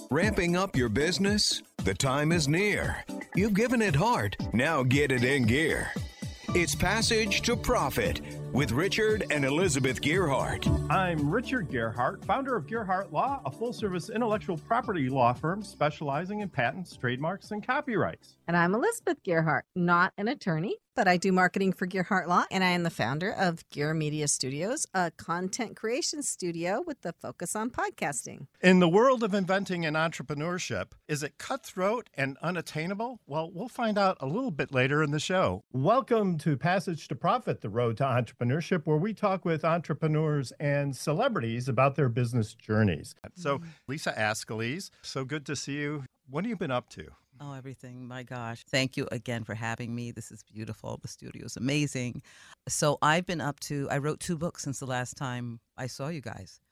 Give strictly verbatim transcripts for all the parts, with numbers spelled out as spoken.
Ramping up your business? The time is near. You've given it heart. Now get it in gear. It's Passage to Profit with Richard and Elizabeth Gearhart. I'm Richard Gearhart, founder of Gearhart Law, a full-service intellectual property law firm specializing in patents, trademarks, and copyrights. And I'm Elizabeth Gearhart, not an attorney, but I do marketing for Gearhart Law, and I am the founder of Gear Media Studios, a content creation studio with the focus on podcasting. In the world of inventing and entrepreneurship, is it cutthroat and unattainable? Well, we'll find out a little bit later in the show. Welcome to Passage to Profit, the road to entrepreneurship, where we talk with entrepreneurs and celebrities about their business journeys. So, Lisa Askeles, so good to see you. What have you been up to? Oh, everything. My gosh. Thank you again for having me. This is beautiful. The studio is amazing. So I've been up to, I wrote two books since the last time I saw you guys.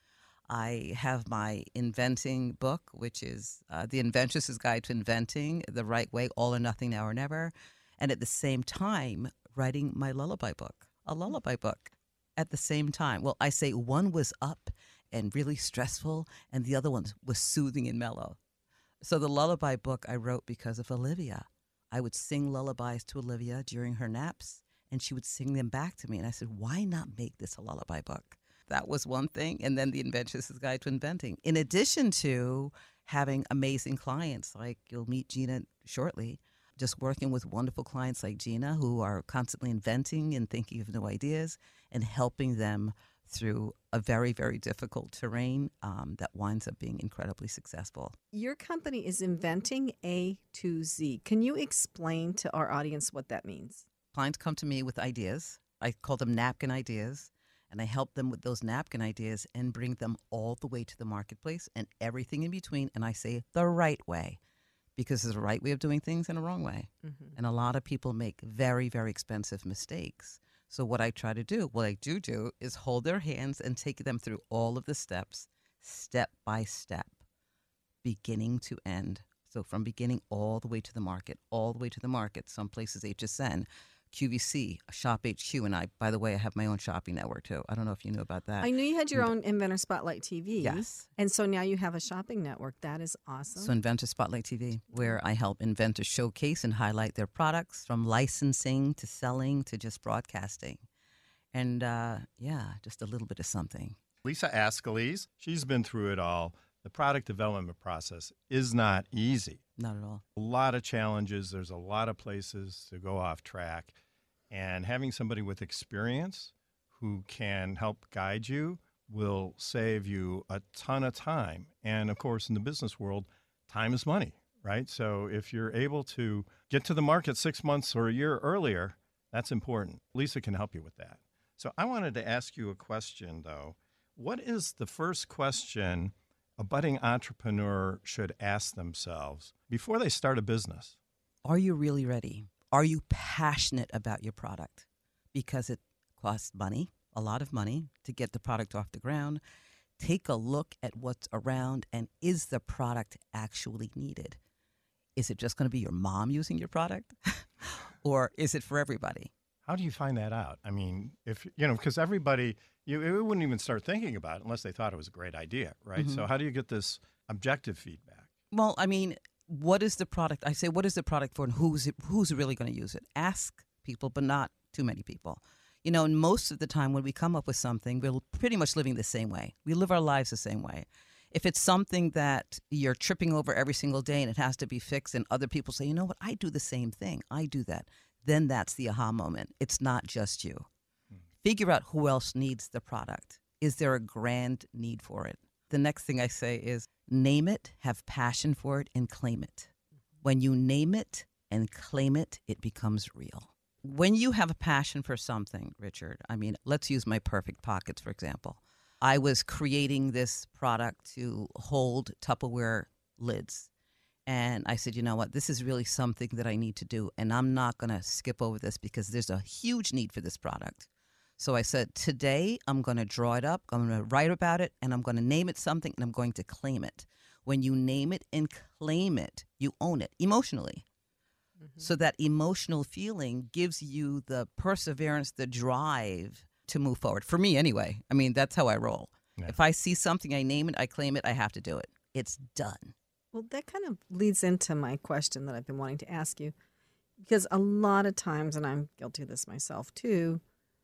I have my inventing book, which is uh, The Inventress's Guide to Inventing the Right Way, All or Nothing, Now or Never. And at the same time, writing my lullaby book, a lullaby book at the same time. Well, I say one was up and really stressful, and the other one was soothing and mellow. So the lullaby book I wrote because of Olivia. I would sing lullabies to Olivia during her naps, and she would sing them back to me. And I said, why not make this a lullaby book? That was one thing. And then The Inventress's Guide to Inventing. In addition to having amazing clients, like you'll meet Gina shortly, just working with wonderful clients like Gina who are constantly inventing and thinking of new ideas and helping them through a very, very difficult terrain um, that winds up being incredibly successful. Your company is Inventing A to Z. Can you explain to our audience what that means? Clients come to me with ideas. I call them napkin ideas, and I help them with those napkin ideas and bring them all the way to the marketplace and everything in between. And I say the right way, because there's a right way of doing things and a wrong way. Mm-hmm. And a lot of people make very, very expensive mistakes. So what I try to do, what I do do, is hold their hands and take them through all of the steps, step by step, beginning to end. So from beginning all the way to the market, all the way to the market. Some places H S N, Q V C, Shop H Q, and I, by the way, I have my own shopping network too. I don't know if you knew about that. I knew you had your own Inventor Spotlight T V. Yes. And so now you have a shopping network. That is awesome. So Inventor Spotlight T V, where I help inventors showcase and highlight their products, from licensing to selling to just broadcasting. And uh, yeah, just a little bit of something. Lisa Askeles, she's been through it all. The product development process is not easy. Not at all. A lot of challenges. There's a lot of places to go off track. And having somebody with experience who can help guide you will save you a ton of time. And of course, in the business world, time is money, right? So if you're able to get to the market six months or a year earlier, that's important. Lisa can help you with that. So I wanted to ask you a question, though. What is the first question a budding entrepreneur should ask themselves before they start a business? Are you really ready? Are you passionate about your product? Because it costs money, a lot of money, to get the product off the ground. Take a look at what's around, and is the product actually needed? Is it just going to be your mom using your product? Or is it for everybody? How do you find that out? I mean, if you know, because everybody, you it wouldn't even start thinking about it unless they thought it was a great idea, right? Mm-hmm. So how do you get this objective feedback? Well, I mean, what is the product? I say, what is the product for, and who's it, who's really going to use it? Ask people, but not too many people. You know, and most of the time when we come up with something, we're pretty much living the same way. We live our lives the same way. If it's something that you're tripping over every single day and it has to be fixed, and other people say, you know what, I do the same thing. I do that. Then that's the aha moment. It's not just you. Hmm. Figure out who else needs the product. Is there a grand need for it? The next thing I say is name it, have passion for it, and claim it. When you name it and claim it, it becomes real. When you have a passion for something, Richard, I mean, let's use my Perfect Pockets, for example. I was creating this product to hold Tupperware lids. And I said, you know what, this is really something that I need to do. And I'm not going to skip over this because there's a huge need for this product. So I said, today I'm going to draw it up, I'm going to write about it, and I'm going to name it something, and I'm going to claim it. When you name it and claim it, you own it emotionally. Mm-hmm. So that emotional feeling gives you the perseverance, the drive to move forward. For me anyway. I mean, that's how I roll. Yeah. If I see something, I name it, I claim it, I have to do it. It's done. Well, that kind of leads into my question that I've been wanting to ask you. Because a lot of times, and I'm guilty of this myself too,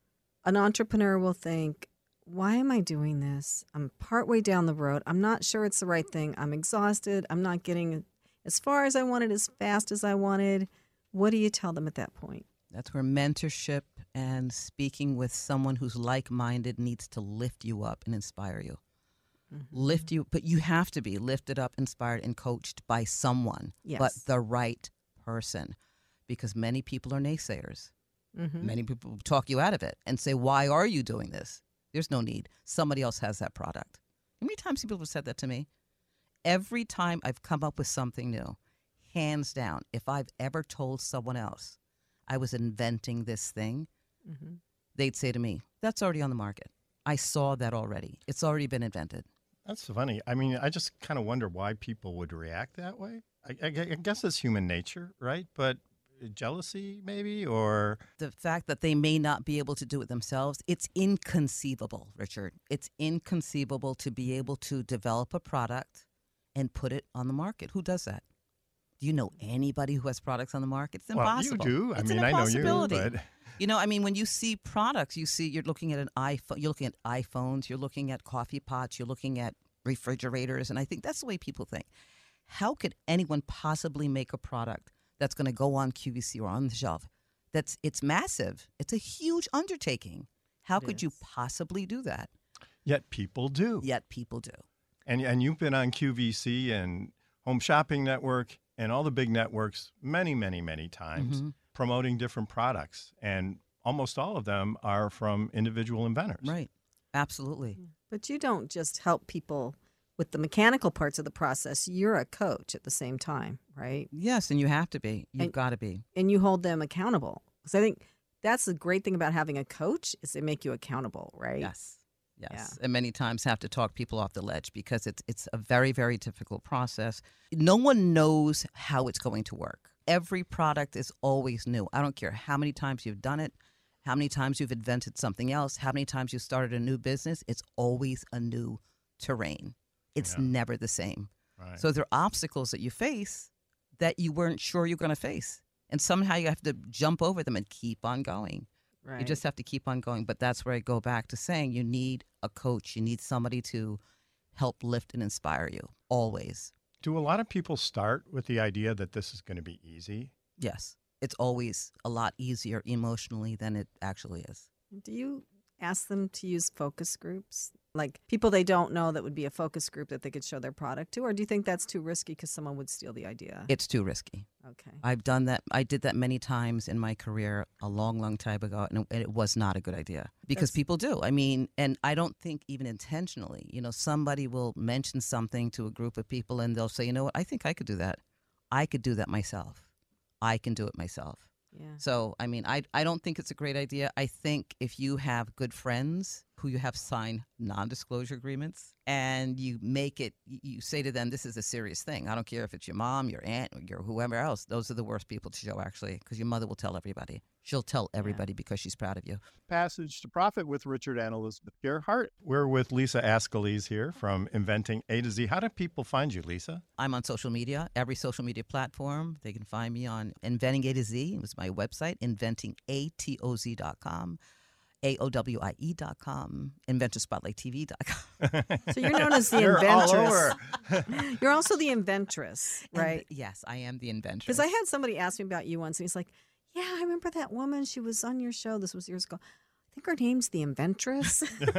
an entrepreneur will think, why am I doing this? I'm partway down the road. I'm not sure it's the right thing. I'm exhausted. I'm not getting as far as I wanted, as fast as I wanted. What do you tell them at that point? That's where mentorship and speaking with someone who's like-minded needs to lift you up and inspire you. Mm-hmm. Lift you, but you have to be lifted up, inspired, and coached by someone, yes. but the right person, because many people are naysayers. Mm-hmm. Many people will talk you out of it and say, why are you doing this? There's no need. Somebody else has that product. How many times people have said that to me? Every time I've come up with something new, hands down, if I've ever told someone else I was inventing this thing, mm-hmm. they'd say to me, that's already on the market. I saw that already. It's already been invented. That's funny. I mean, I just kind of wonder why people would react that way. I, I, I guess it's human nature, right? But jealousy maybe, or the fact that they may not be able to do it themselves. It's inconceivable, Richard. It's inconceivable to be able to develop a product and put it on the market. Who does that? Do you know anybody who has products on the market? It's impossible. Well, you do. I it's mean, an I know you, impossibility. but you know, I mean, when you see products, you see you're looking at an iPhone, you're looking at iPhones, you're looking at coffee pots, you're looking at refrigerators, and I think that's the way people think. How could anyone possibly make a product that's going to go on Q V C or on the shelf? That's it's massive. It's a huge undertaking. How It could is. you possibly do that? yet people do. Yet people do. And and you've been on Q V C and Home Shopping Network and all the big networks many, many, many times Mm-hmm. promoting different products. And almost all of them are from individual inventors. Right. Absolutely. But you don't just help people with the mechanical parts of the process. You're a coach at the same time, right? Yes, and you have to be. You've And- got to be. And you hold them accountable. Because I think that's the great thing about having a coach is they make you accountable, right? Yes. Yes. Yeah. And many times have to talk people off the ledge because it's it's a very, very difficult process. No one knows how it's going to work. Every product is always new. I don't care how many times you've done it, how many times you've invented something else, how many times you started a new business. It's always a new terrain. It's Yeah. never the same. Right. So there are obstacles that you face that you weren't sure you're going to face. And somehow you have to jump over them and keep on going. Right. You just have to keep on going. But that's where I go back to saying you need a coach. You need somebody to help lift and inspire you always. Do a lot of people start with the idea that this is going to be easy? Yes. It's always a lot easier emotionally than it actually is. Do you ask them to use focus groups? Like people they don't know that would be a focus group that they could show their product to? Or do you think that's too risky because someone would steal the idea? It's too risky. Okay. I've done that. I did that many times in my career a long, long time ago, and it was not a good idea because That's- people do. I mean, and I don't think even intentionally, you know, somebody will mention something to a group of people and they'll say, you know what, I think I could do that. I could do that myself. I can do it myself. Yeah. So, I mean, I, I don't think it's a great idea. I think if you have good friends who you have sign non-disclosure agreements and you make it, you- you say to them, this is a serious thing. I don't care if it's your mom, your aunt, or your whoever else. Those are the worst people to show, actually, because your mother will tell everybody. She'll tell everybody because she's proud of you. Passage to Profit with Richard and Elizabeth Gerhart. We're with Lisa Ascalise here from Inventing A to Z. How do people find you, Lisa? I'm on social media, every social media platform. They can find me on Inventing A to Z. It was my website, inventing a to z dot com, A O W I E dot com, inventor spotlight t v dot com. So you're known as the You're all inventress. over. You're also the inventress, And right? yes, I am the inventor. Because I had somebody ask me about you once, and he's like, "Yeah, I remember that woman. She was on your show. This was years ago. I think her name's the Inventress."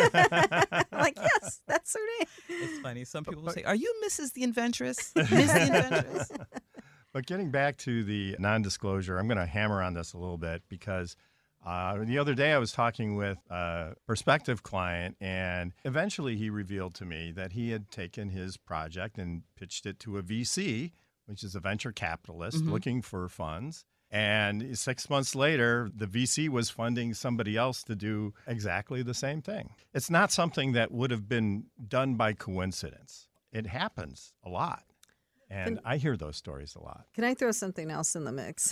I'm like, yes, that's her name. It's funny. Some people will say, "Are you Missus the Inventress?" Miss the Inventress. But getting back to the non-disclosure, I'm going to hammer on this a little bit because uh, the other day I was talking with a prospective client, and eventually he revealed to me that he had taken his project and pitched it to a V C, which is a venture capitalist Mhm. looking for funds. And six months later, the V C was funding somebody else to do exactly the same thing. It's not something that would have been done by coincidence. It happens a lot. And Can- I hear those stories a lot. Can I throw something else in the mix?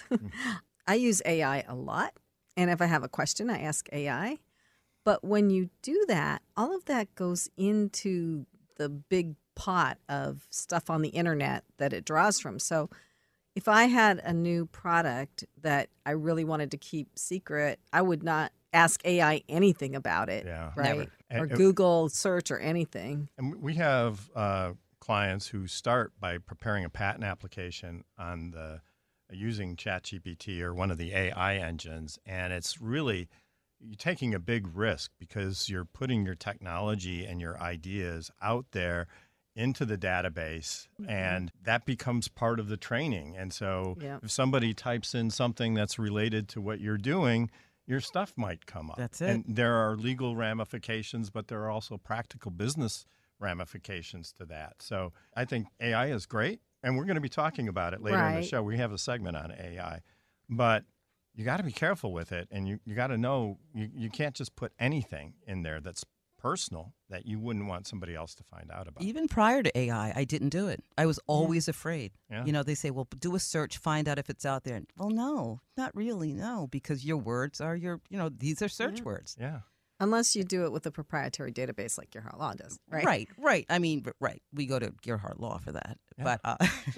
I use A I a lot. And if I have a question, I ask A I. But when you do that, all of that goes into the big pot of stuff on the internet that it draws from. So if I had a new product that I really wanted to keep secret, I would not ask A I anything about it, Yeah. right? Never. And- Or and- Google search or anything. And we have uh, clients who start by preparing a patent application on the using ChatGPT or one of the A I engines, and it's really you're taking a big risk because you're putting your technology and your ideas out there into the database, Mm-hmm. and that becomes part of the training. And so Yeah. if somebody types in something that's related to what you're doing, your stuff might come up. That's it. And there are legal ramifications, but there are also practical business ramifications to that. So I think A I is great, and we're going to be talking about it later in the Right. show. We have a segment on A I, but you got to be careful with it, and you, you got to know you, you can't just put anything in there that's personal that you wouldn't want somebody else to find out about. Even prior to A I, I didn't do it. I was always afraid. Yeah. You know, they say, well, do a search, find out if it's out there. Well, no, not really, no, because your words are your, you know, these are search Yeah. words. Yeah. Unless you do it with a proprietary database like Gerhardt Law does, right? Right, right. I mean, r- right. We go to Gerhardt Law for that. Yeah. But, uh,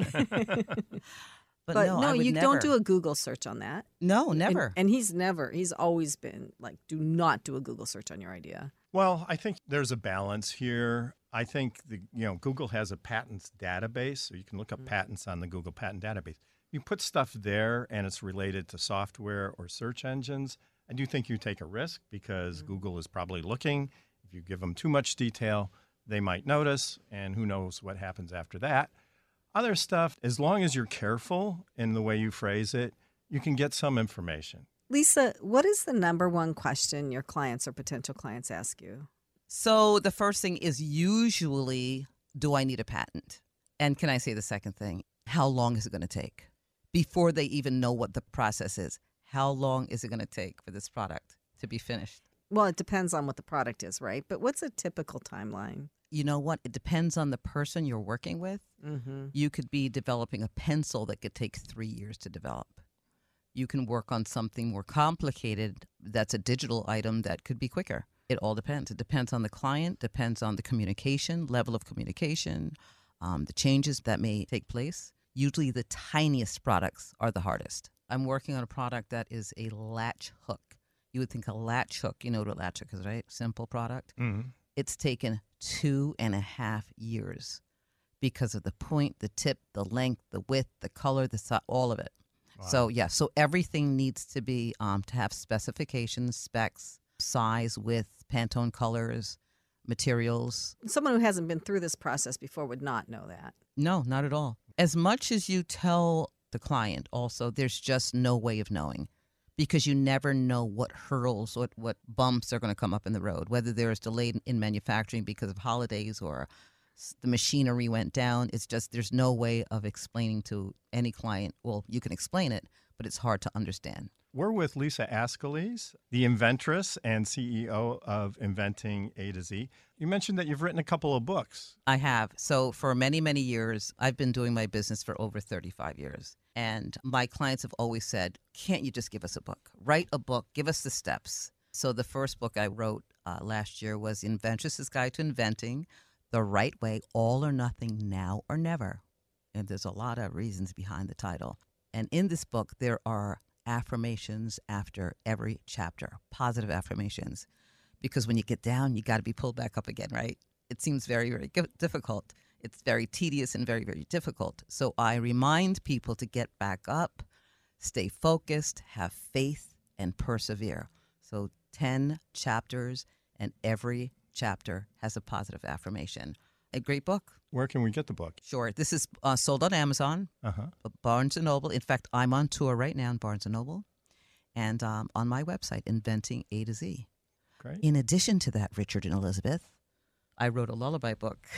but, But no, no, I would you never. don't do a Google search on that. No, And- never. And, he's never, he's always been like, do not do a Google search on your idea. Well, I think there's a balance here. I think the you know Google has a patents database, so you can look up Mm-hmm. patents on the Google patent database. You put stuff there, and it's related to software or search engines. I do think you take a risk because Mm-hmm. Google is probably looking. If you give them too much detail, they might notice, and who knows what happens after that. Other stuff, as long as you're careful in the way you phrase it, you can get some information. Lisa, what is the number one question your clients or potential clients ask you? So the first thing is usually, do I need a patent? And can I say the second thing? How long is it going to take? Before they even know what the process is, how long is it going to take for this product to be finished? Well, it depends on what the product is, right? But what's a typical timeline? You know what? It depends on the person you're working with. Mm-hmm. You could be developing a pencil that could take three years to develop. You can work on something more complicated that's a digital item that could be quicker. It all depends. It depends on the client, depends on the communication, level of communication, um, the changes that may take place. Usually the tiniest products are the hardest. I'm working on a product that is a latch hook. You would think a latch hook, you know what a latch hook is, right? Simple product. Mm-hmm. It's taken two and a half years because of the point, the tip, the length, the width, the color, the size, all of it. So, yeah, so everything needs to be um, to have specifications, specs, size, width, Pantone colors, materials. Someone who hasn't been through this process before would not know that. No, not at all. As much as you tell the client also, there's just no way of knowing because you never know what hurdles, what, what bumps are going to come up in the road, whether there's delay in- in manufacturing because of holidays or s- the machinery went down. It's just there's no way of explaining to any client. Well, you can explain it, but it's hard to understand. We're with Lisa Askeles, the inventress and C E O of Inventing A to Z. You mentioned that you've written a couple of books. I have. So for many, many years, I've been doing my business for over thirty-five years. And my clients have always said, can't you just give us a book? Write a book, give us the steps. So the first book I wrote uh, last year was Inventress's Guide to Inventing the Right Way, All or Nothing, Now or Never. And there's a lot of reasons behind the title. And in this book, there are affirmations after every chapter, positive affirmations. Because when you get down, you got to be pulled back up again, right? It seems very, very gi- difficult. It's very tedious and very, very difficult. So I remind people to get back up, stay focused, have faith, and persevere. So ten chapters, and every chapter has a positive affirmation. A great book. Where can we get the book? Sure. This is uh, sold on Amazon, Uh-huh. Barnes and Noble. In fact, I'm on tour right now in Barnes and Noble, and um, on my website, Inventing A to Z. Great. In addition to that, Richard and Elizabeth, I wrote a lullaby book.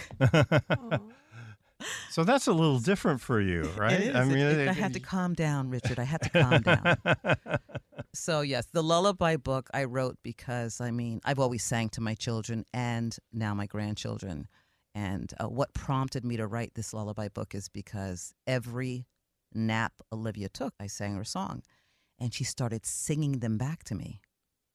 So that's a little different for you, right? It is. I mean, It- it- I it- had to calm down, Richard. I had to calm down. So, yes, the lullaby book I wrote because, I mean, I've always sang to my children and now my grandchildren. And uh, what prompted me to write this lullaby book is because every nap Olivia took, I sang her song. And she started singing them back to me.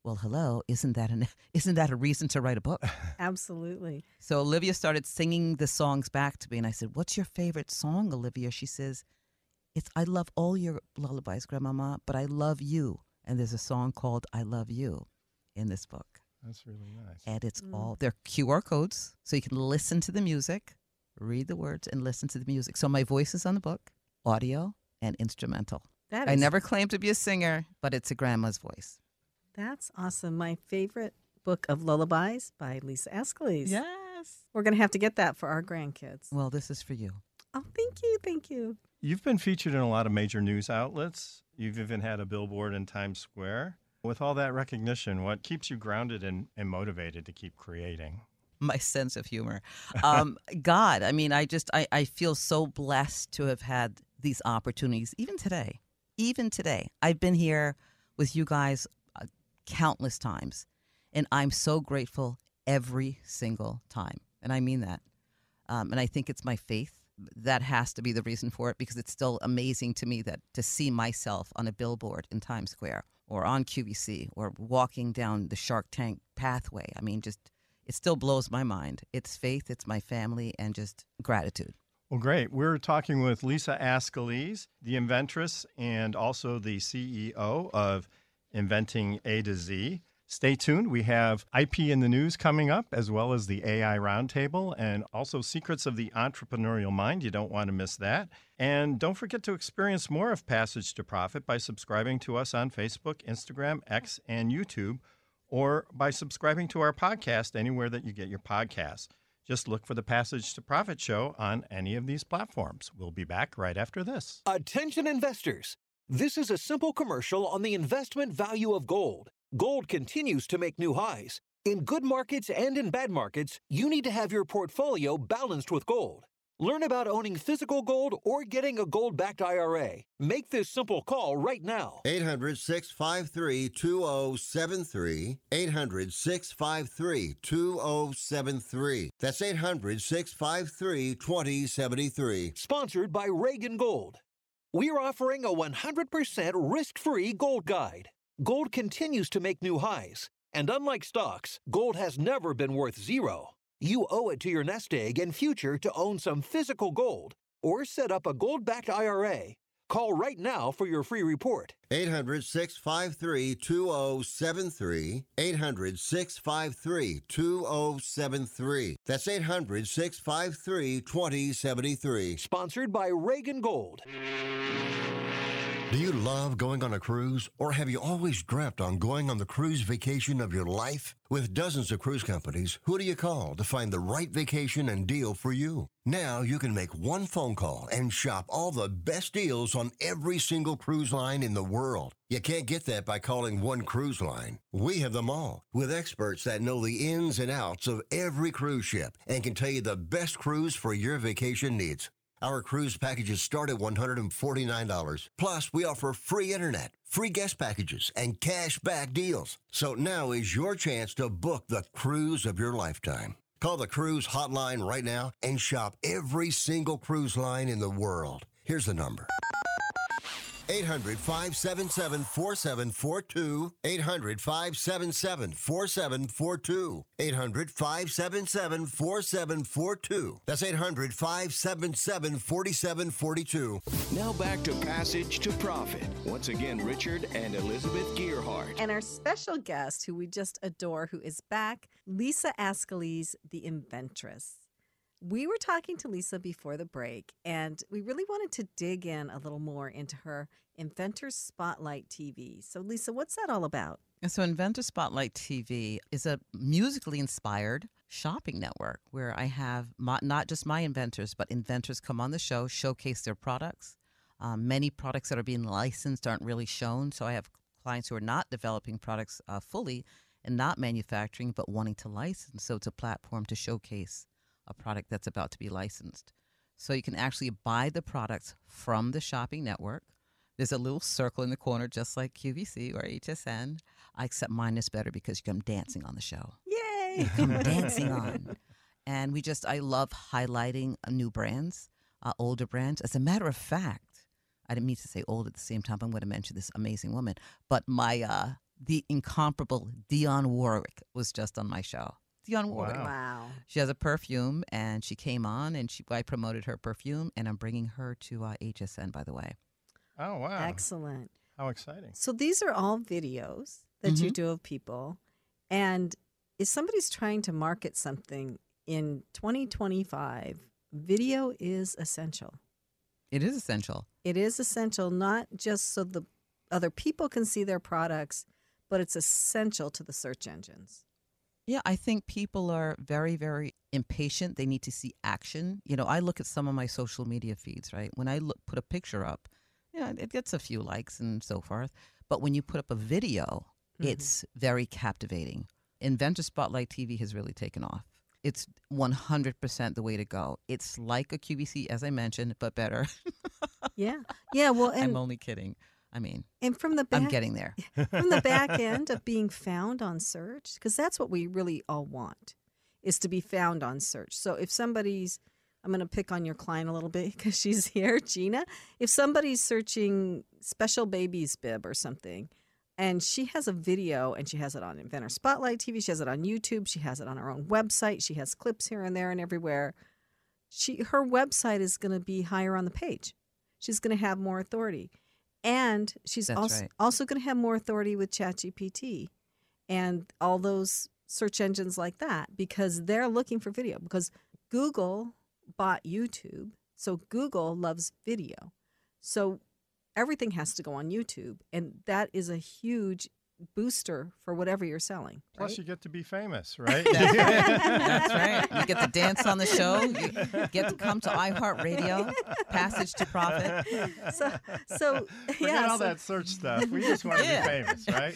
Well, hello, isn't that an isn't that a reason to write a book? Absolutely. So Olivia started singing the songs back to me, and I said, "What's your favorite song, Olivia?" She says, "It's I love all your lullabies, Grandmama, but I love you." And there's a song called "I Love You" in this book, That's really nice. and it's Mm. all they're Q R codes, so you can listen to the music, read the words, and listen to the music. So my voice is on the book, audio and instrumental. That I is, never claimed to be a singer, but it's a grandma's voice. That's awesome. My favorite book of lullabies by Lisa Ascalese. Yes. We're going to have to get that for our grandkids. Well, this is for you. Oh, thank you. Thank you. You've been featured in a lot of major news outlets. You've even had a billboard in Times Square. With all that recognition, what keeps you grounded and, and motivated to keep creating? My sense of humor. Um, God, I mean, I just, I, I feel so blessed to have had these opportunities, even today. Even today. I've been here with you guys uh, countless times, and I'm so grateful every single time. And I mean that. Um, and I think it's my faith. That has to be the reason for it, because it's still amazing to me that to see myself on a billboard in Times Square or on Q V C or walking down the Shark Tank pathway. I mean, just it still blows my mind. It's faith, it's my family, and just gratitude. Well, great. We're talking with Lisa Ascalese, the inventress and also the C E O of Inventing A to Z. Stay tuned. We have I P in the News coming up, as well as the A I Roundtable, and also Secrets of the Entrepreneurial Mind. You don't want to miss that. And don't forget to experience more of Passage to Profit by subscribing to us on Facebook, Instagram, X, and YouTube, or by subscribing to our podcast anywhere that you get your podcasts. Just look for the Passage to Profit show on any of these platforms. We'll be back right after this. Attention investors. This is a simple commercial on the investment value of gold. Gold continues to make new highs. In good markets and in bad markets, you need to have your portfolio balanced with gold. Learn about owning physical gold or getting a gold-backed I R A. Make this simple call right now. eight hundred, six five three, two zero seven three. eight hundred, six five three, two zero seven three. That's eight hundred, six five three, two zero seven three. Sponsored by Reagan Gold. We're offering a one hundred percent risk-free gold guide. Gold continues to make new highs, and unlike stocks, gold has never been worth zero. You owe it to your nest egg and future to own some physical gold or set up a gold-backed I R A. Call right now for your free report. eight hundred, six five three, two zero seven three. eight hundred, six five three, two zero seven three. That's eight hundred, six five three, two zero seven three. Sponsored by Reagan Gold. Do you love going on a cruise, or have you always dreamt on going on the cruise vacation of your life? With dozens of cruise companies, who do you call to find the right vacation and deal for you? Now you can make one phone call and shop all the best deals on every single cruise line in the world. You can't get that by calling one cruise line. We have them all, with experts that know the ins and outs of every cruise ship and can tell you the best cruise for your vacation needs. Our cruise packages start at one hundred forty-nine dollars. Plus, we offer free internet, free guest packages, and cash back deals. So now is your chance to book the cruise of your lifetime. Call the cruise hotline right now and shop every single cruise line in the world. Here's the number. eight hundred, five seven seven, four seven four two. eight hundred, five seven seven, four seven four two. eight hundred, five seven seven, four seven four two. That's eight hundred, five seven seven, four seven four two. Now back to Passage to Profit. Once again, Richard and Elizabeth Gearhart. And our special guest, who we just adore, who is back, Lisa Ascalese, the inventress. We were talking to Lisa before the break, and we really wanted to dig in a little more into her Inventor Spotlight T V. So, Lisa, what's that all about? And so Inventor Spotlight T V is a musically inspired shopping network where I have my, not just my inventors, but inventors come on the show, showcase their products. Um, many products that are being licensed aren't really shown. So I have clients who are not developing products uh, fully and not manufacturing, but wanting to license. So it's a platform to showcase a product that's about to be licensed. So you can actually buy the products from the shopping network. There's a little circle in the corner, just like Q V C or H S N. I accept mine is better because you come dancing on the show. Yay! Come dancing on. And we just, I love highlighting uh, new brands, uh, older brands. As a matter of fact, I didn't mean to say old at the same time. I'm going to mention this amazing woman. But my uh, the incomparable Dionne Warwick was just on my show. Dionne Warwick. Wow. Wow. She has a perfume, and she came on, and she I promoted her perfume, and I'm bringing her to uh, H S N, by the way. Oh, wow. Excellent. How exciting. So these are all videos that you Mhm. do of people. And if somebody's trying to market something in twenty twenty-five, video is essential. It is essential. It is essential, not just so the other people can see their products, but it's essential to the search engines. Yeah, I think people are very, very impatient. They need to see action. You know, I look at some of my social media feeds, right? When I look, put a picture up, you know, it gets a few likes and so forth. But when you put up a video, Mhm. it's very captivating. Inventor Spotlight T V has really taken off. It's one hundred percent the way to go. It's like a Q V C, as I mentioned, but better. Yeah. Yeah. Well, I'm and, only kidding. I mean, and from the back, I'm getting there. from the back end of being found on search, because that's what we really all want, is to be found on search. So if somebody's, I'm going to pick on your client a little bit because she's here, Gina. If somebody's searching special baby's bib or something, and she has a video and she has it on Inventor Spotlight T V, she has it on YouTube, she has it on her own website, she has clips here and there and everywhere, she her website is going to be higher on the page. She's going to have more authority. And she's That's also right. also going to have more authority with ChatGPT and all those search engines like that, because they're looking for video, because Google bought YouTube. So Google loves video. So everything has to go on YouTube. And that is a huge booster for whatever you're selling. Plus, right? you get to be famous, right? That's right. That's right. You get to dance on the show. You get to come to iHeartRadio, Passage to Profit. So, so Forget yeah. all so- that search stuff. We just want to Yeah. be famous, right?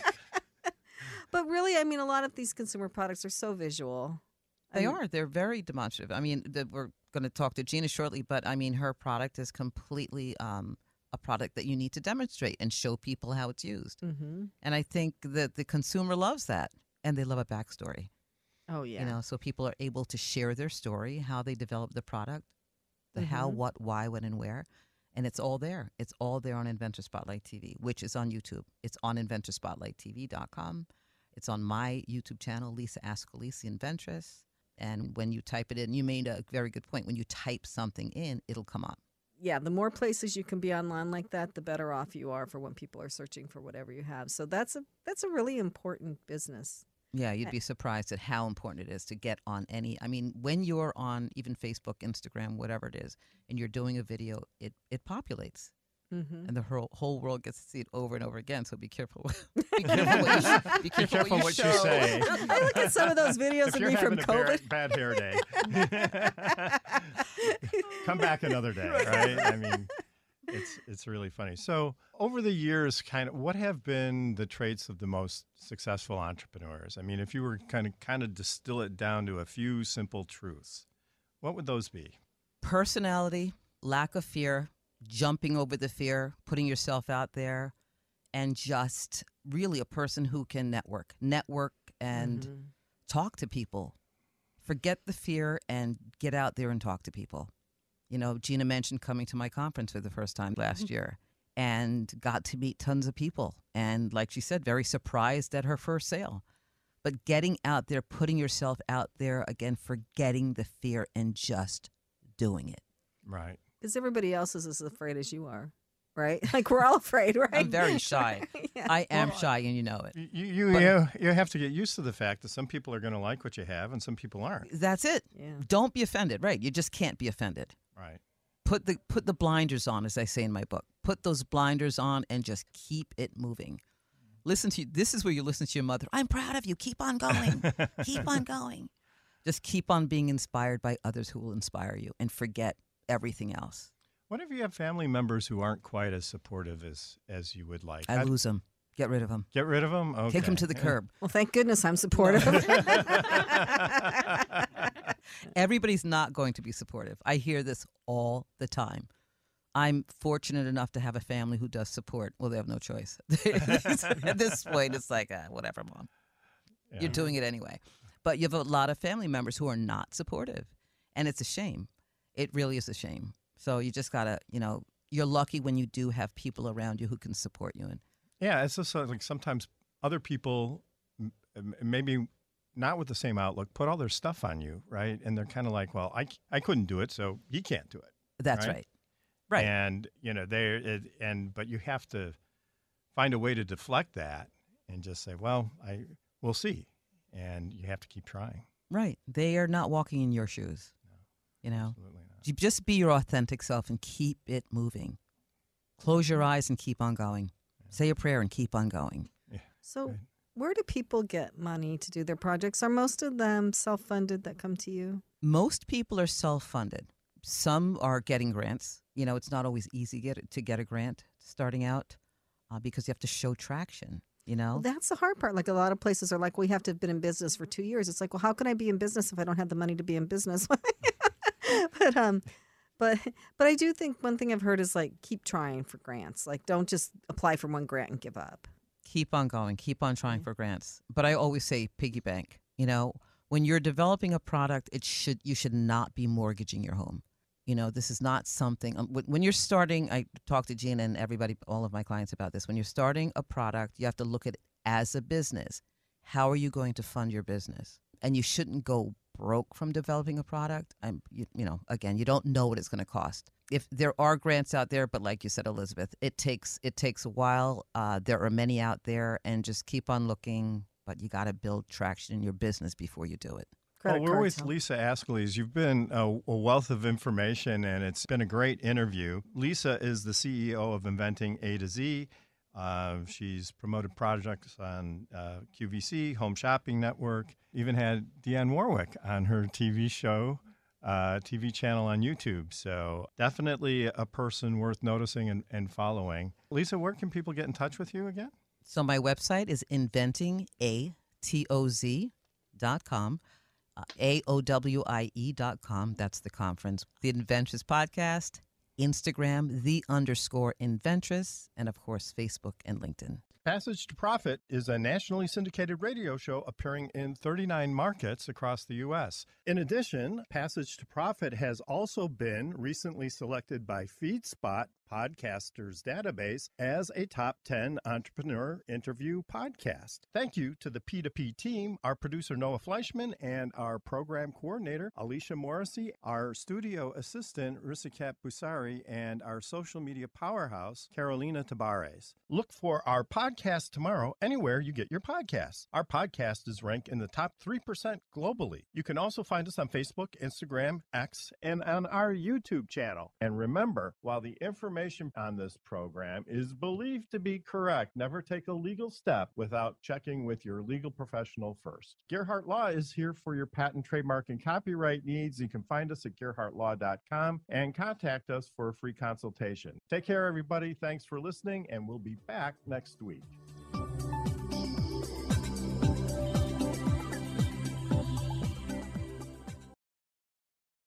But really, I mean, a lot of these consumer products are so visual. I They mean, are. They're very demonstrative. I mean, the, we're going to talk to Gina shortly, but I mean, her product is completely um, a product that you need to demonstrate and show people how it's used. Mm-hmm. And I think that the consumer loves that, and they love a backstory. Oh, yeah. You know, so people are able to share their story, how they developed the product, the how, Mhm. what, why, when, and where. And it's all there. It's all there on Inventor Spotlight T V, which is on YouTube. It's on inventor spotlight t v dot com. It's on my YouTube channel, Lisa Ascolisi Inventress. And when you type it in, you made a very good point. When you type something in, it'll come up. Yeah, the more places you can be online like that, the better off you are for when people are searching for whatever you have. So that's a that's a really important business. Yeah, you'd I- be surprised at how important it is to get on any. I mean, when you're on even Facebook, Instagram, whatever it is, and you're doing a video, it, it populates. Mm-hmm. And the whole, whole world gets to see it over and over again. So be careful. be careful what you, sh- be careful careful what you, what you show. say. I look at some of those videos If of you're me from having a bear- COVID. bad hair day, come back another day, right? I mean, it's it's really funny. So over the years, kind of, what have been the traits of the most successful entrepreneurs? I mean, if you were kind of kind of distill it down to a few simple truths, what would those be? Personality, lack of fear, jumping over the fear, putting yourself out there, and just really a person who can network, network and Mhm. talk to people. Forget the fear and get out there and talk to people. You know, Gina mentioned coming to my conference for the first time last year and got to meet tons of people. And like she said, very surprised at her first sale. But getting out there, putting yourself out there, again, forgetting the fear and just doing it. Right. Because everybody else is as afraid as you are, right? Like we're all afraid, right? I'm very shy. Yeah. I am Well, shy, and you know it. You you, But- you you have to get used to the fact that some people are going to like what you have and some people aren't. That's it. Yeah. Don't be offended, right? You just can't be offended. Right. Put the put the blinders on, as I say in my book. Put those blinders on and just keep it moving. Listen to this is where you listen to your mother. I'm proud of you. Keep on going. Keep on going. Just keep on being inspired by others who will inspire you, and forget everything else. What if you have family members who aren't quite as supportive as as you would like? I How- lose them. Get rid of them. Get rid of them. Okay. Kick them to the curb. Well, thank goodness I'm supportive. Everybody's not going to be supportive. I hear this all the time. I'm fortunate enough to have a family who does support. Well, they have no choice. At this point, it's like, ah, whatever, Mom. Yeah. You're doing it anyway. But you have a lot of family members who are not supportive. And it's a shame. It really is a shame. So you just got to, you know, you're lucky when you do have people around you who can support you. And Yeah, it's just uh, like sometimes other people, m- m- maybe not with the same outlook, put all their stuff on you, right? And they're kind of like, well, I, c- I couldn't do it, so he can't do it. That's right. right. Right. And, you know, they it, and but you have to find a way to deflect that and just say, well, I we'll see. And you have to keep trying. Right. They are not walking in your shoes. No, you know, absolutely not. you just be your authentic self and keep it moving. Close your eyes and keep on going. Yeah. Say a prayer and keep on going. Yeah. So, Right. where do people get money to do their projects? Are most of them self-funded that come to you? Most people are self-funded. Some are getting grants. You know, it's not always easy get, to get a grant starting out uh, because you have to show traction, you know? Well, that's the hard part. Like a lot of places are like, we have to have been in business for two years. It's like, well, how can I be in business if I don't have the money to be in business? but um, but but I do think one thing I've heard is like keep trying for grants. Like don't just apply for one grant and give up. Keep on going. Keep on trying Okay. for grants. But I always say piggy bank. You know, when you're developing a product, it should you should not be mortgaging your home. You know, this is not something. Um, when when you're starting, I talk to Gina and everybody, all of my clients about this. When you're starting a product, you have to look at it as a business. How are you going to fund your business? And you shouldn't go broke from developing a product. I'm, you, you know, again, you don't know what it's going to cost. If there are grants out there, but like you said, Elizabeth, it takes it takes a while. Uh, there are many out there, and just keep on looking. But you got to build traction in your business before you do it. Credit well, we're cards with help. Lisa Askeles. You've been a, a wealth of information, and it's been a great interview. Lisa is the C E O of Inventing A to Z. Uh, she's promoted projects on uh, Q V C, Home Shopping Network, even had Dionne Warwick on her T V show, uh, T V channel on YouTube. So definitely a person worth noticing and, and following. Lisa, where can people get in touch with you again? So my website is inventing a t o z dot com. Uh, A O W I E dot com. That's the conference. The Inventress Podcast, Instagram, the underscore Inventress, and of course, Facebook and LinkedIn. Passage to Profit is a nationally syndicated radio show appearing in thirty-nine markets across the U S. In addition, Passage to Profit has also been recently selected by FeedSpot Podcasters Database as a top ten entrepreneur interview podcast. Thank you to the P two P team, our producer Noah Fleischman, and our program coordinator Alicia Morrissey, our studio assistant Risikat Busari, and our social media powerhouse Carolina Tabares. Look for our podcast tomorrow anywhere you get your podcasts. Our podcast is ranked in the top three percent globally. You can also find us on Facebook, Instagram, X, and on our YouTube channel. And remember, while the information on this program is believed to be correct, never take a legal step without checking with your legal professional first. Gerhardt Law is here for your patent, trademark, and copyright needs. You can find us at gerhardt law dot com and contact us for a free consultation. Take care, everybody. Thanks for listening, and we'll be back next week.